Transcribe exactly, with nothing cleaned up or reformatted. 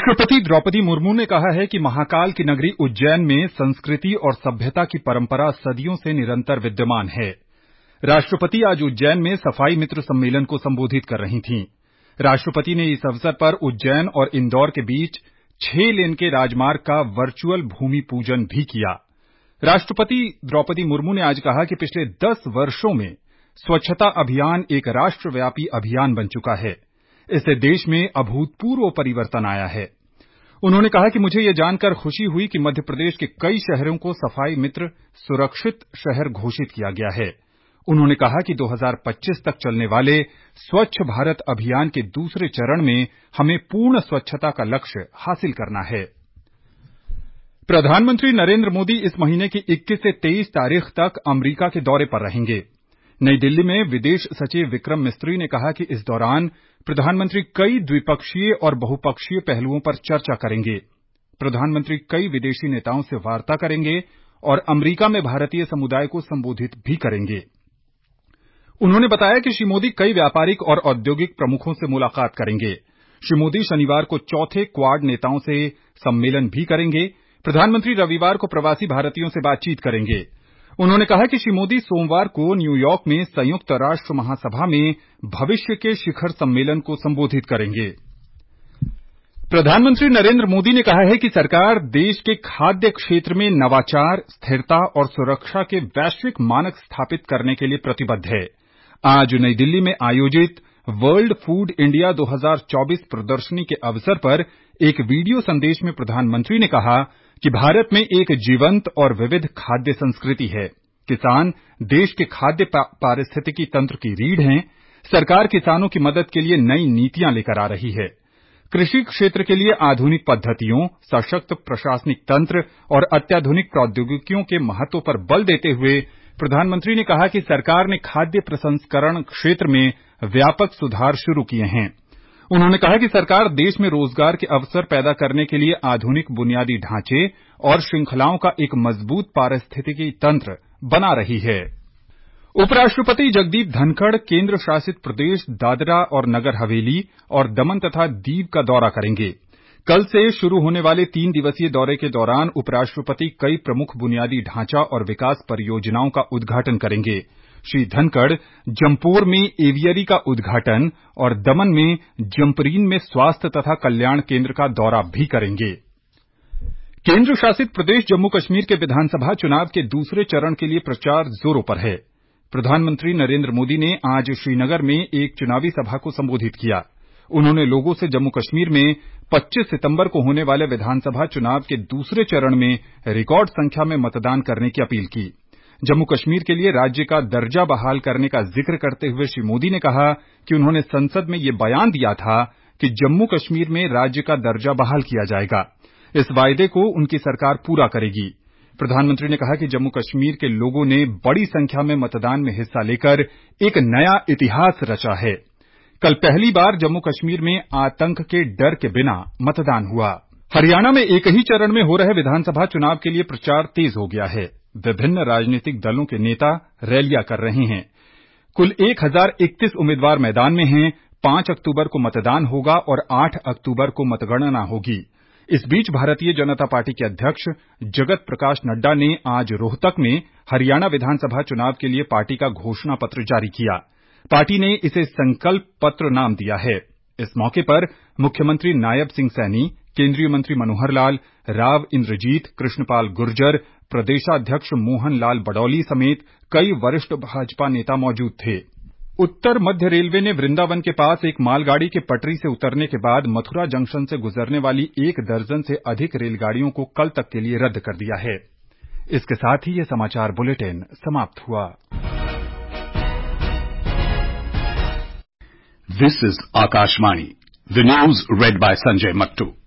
राष्ट्रपति द्रौपदी मुर्मू ने कहा है कि महाकाल की नगरी उज्जैन में संस्कृति और सभ्यता की परंपरा सदियों से निरंतर विद्यमान है। राष्ट्रपति आज उज्जैन में सफाई मित्र सम्मेलन को संबोधित कर रही थीं। राष्ट्रपति ने इस अवसर पर उज्जैन और इंदौर के बीच छह लेन के राजमार्ग का वर्चुअल भूमि पूजन भी किया। राष्ट्रपति द्रौपदी मुर्मू ने आज कहा कि पिछले दस वर्षों में स्वच्छता अभियान एक राष्ट्रव्यापी अभियान बन चुका है। इससे देश में अभूतपूर्व परिवर्तन आया है। उन्होंने कहा कि मुझे ये जानकर खुशी हुई कि मध्य प्रदेश के कई शहरों को सफाई मित्र सुरक्षित शहर घोषित किया गया है। उन्होंने कहा कि दो हज़ार पच्चीस तक चलने वाले स्वच्छ भारत अभियान के दूसरे चरण में हमें पूर्ण स्वच्छता का लक्ष्य हासिल करना है। प्रधानमंत्री नरेंद्र मोदी इस महीने की इक्कीस से तेईस तारीख तक अमेरिका के दौरे पर रहेंगे। नई दिल्ली में विदेश सचिव विक्रम मिस्त्री ने कहा कि इस दौरान प्रधानमंत्री कई द्विपक्षीय और बहुपक्षीय पहलुओं पर चर्चा करेंगे। प्रधानमंत्री कई विदेशी नेताओं से वार्ता करेंगे और अमेरिका में भारतीय समुदाय को संबोधित भी करेंगे। उन्होंने बताया कि श्री मोदी कई व्यापारिक और औद्योगिक प्रमुखों से मुलाकात करेंगे। श्री मोदी शनिवार को चौथे क्वाड नेताओं से सम्मेलन भी करेंगे। प्रधानमंत्री रविवार को प्रवासी भारतीयों से बातचीत करेंगे। उन्होंने कहा कि श्री मोदी सोमवार को न्यूयॉर्क में संयुक्त राष्ट्र महासभा में भविष्य के शिखर सम्मेलन को संबोधित करेंगे। प्रधानमंत्री नरेंद्र मोदी ने कहा है कि सरकार देश के खाद्य क्षेत्र में नवाचार, स्थिरता और सुरक्षा के वैश्विक मानक स्थापित करने के लिए प्रतिबद्ध है। आज नई दिल्ली में आयोजित वर्ल्ड फूड इंडिया दो हज़ार चौबीस प्रदर्शनी के अवसर पर एक वीडियो संदेश में प्रधानमंत्री ने कहा कि भारत में एक जीवंत और विविध खाद्य संस्कृति है। किसान देश के खाद्य पारिस्थितिकी तंत्र की रीढ़ हैं। सरकार किसानों की मदद के लिए नई नीतियां लेकर आ रही है। कृषि क्षेत्र के लिए आधुनिक पद्धतियों, सशक्त प्रशासनिक तंत्र और अत्याधुनिक प्रौद्योगिकियों के महत्व पर बल देते हुए प्रधानमंत्री ने कहा कि सरकार ने खाद्य प्रसंस्करण क्षेत्र में व्यापक सुधार शुरू किए हैं। उन्होंने कहा कि सरकार देश में रोजगार के अवसर पैदा करने के लिए आधुनिक बुनियादी ढांचे और श्रृंखलाओं का एक मजबूत पारिस्थितिकी तंत्र बना रही है। उपराष्ट्रपति जगदीप धनखड़ केंद्र शासित प्रदेश दादरा और नगर हवेली और दमन तथा दीव का दौरा करेंगे। कल से शुरू होने वाले तीन दिवसीय दौरे के दौरान उपराष्ट्रपति कई प्रमुख बुनियादी ढांचा और विकास परियोजनाओं का उद्घाटन करेंगे। श्री धनखड़ जमपोर में एवियरी का उद्घाटन और दमन में जमपरीन में स्वास्थ्य तथा कल्याण केंद्र का दौरा भी करेंगे। केंद्र शासित प्रदेश जम्मू कश्मीर के विधानसभा चुनाव के दूसरे चरण के लिए प्रचार जोरों पर है। प्रधानमंत्री नरेंद्र मोदी ने आज श्रीनगर में एक चुनावी सभा को संबोधित किया। उन्होंने लोगों से जम्मू कश्मीर में पच्चीस सितंबर को होने वाले विधानसभा चुनाव के दूसरे चरण में रिकॉर्ड संख्या में मतदान करने की अपील की। जम्मू कश्मीर के लिए राज्य का दर्जा बहाल करने का जिक्र करते हुए श्री मोदी ने कहा कि उन्होंने संसद में ये बयान दिया था कि जम्मू कश्मीर में राज्य का दर्जा बहाल किया जाएगा। इस वायदे को उनकी सरकार पूरा करेगी। प्रधानमंत्री ने कहा कि जम्मू कश्मीर के लोगों ने बड़ी संख्या में मतदान में हिस्सा लेकर एक नया इतिहास रचा है। कल पहली बार जम्मू कश्मीर में आतंक के डर के बिना मतदान हुआ। हरियाणा में एक ही चरण में हो रहे विधानसभा चुनाव के लिए प्रचार तेज हो गया है। विभिन्न राजनीतिक दलों के नेता रैलियां कर रहे हैं। कुल एक हज़ार इकतीस उम्मीदवार मैदान में हैं। पांच अक्टूबर को मतदान होगा और आठ अक्टूबर को मतगणना होगी। इस बीच भारतीय जनता पार्टी के अध्यक्ष जगत प्रकाश नड्डा ने आज रोहतक में हरियाणा विधानसभा चुनाव के लिए पार्टी का घोषणा पत्र जारी किया। पार्टी ने इसे संकल्प पत्र नाम दिया है। इस मौके पर मुख्यमंत्री नायब सिंह सैनी, केंद्रीय मंत्री मनोहर लाल, राव इंद्रजीत, कृष्णपाल गुर्जर, प्रदेशाध्यक्ष मोहन लाल बडौली समेत कई वरिष्ठ भाजपा नेता मौजूद थे। उत्तर मध्य रेलवे ने वृंदावन के पास एक मालगाड़ी के पटरी से उतरने के बाद मथुरा जंक्शन से गुजरने वाली एक दर्जन से अधिक रेलगाड़ियों को कल तक के लिए रद्द कर दिया है। इसके साथ ही ये समाचार बुलेटिन समाप्त हुआ। This is Akashvani. The news read by Sanjay Mattu.